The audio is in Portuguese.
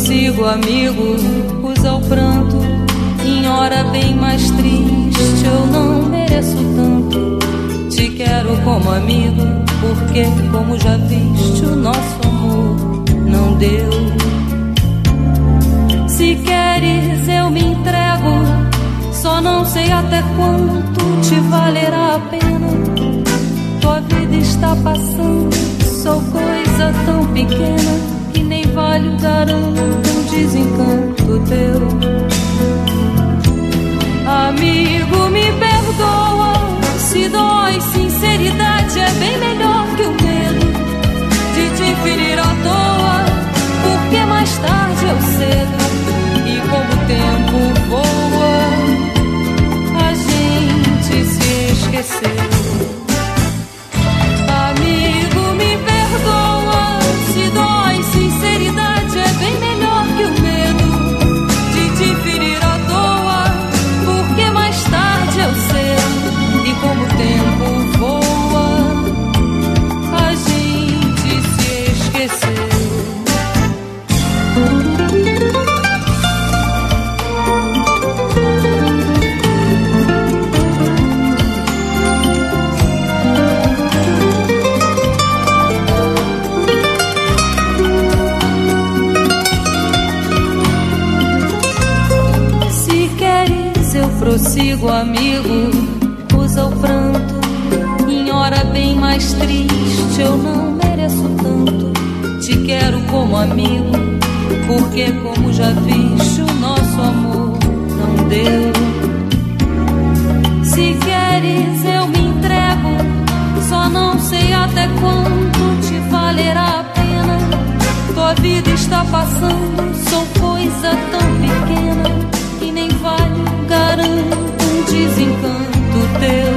prossigo, amigo, usa o pranto. Em hora bem mais triste, eu não mereço tanto. Te quero como amigo, porque, como já viste, o nosso amor não deu. Se queres, eu me entrego, só não sei até quanto te valerá a pena. Tua vida está passando, sou coisa tão pequena que nem vale o garanto, um desencanto teu. Amigo, me perdoa, se dói, sinceridade é bem melhor que o medo de te ferir à toa, porque mais tarde eu cedo, e como o tempo voa, a gente se esqueceu. Amigo, me perdoa, se dói, sinceridade é bem melhor que o medo de te ferir à toa, porque mais tarde eu sei, e como o tempo voa, a gente se esqueceu. Prossigo, amigo, usa o pranto. Em hora bem mais triste, eu não mereço tanto. Te quero como amigo, porque, como já viste, o nosso amor não deu. Se queres, eu me entrego, só não sei até quanto te valerá a pena. Tua vida está passando, sou coisa tão pequena que nem vale, garanto, um desencanto teu.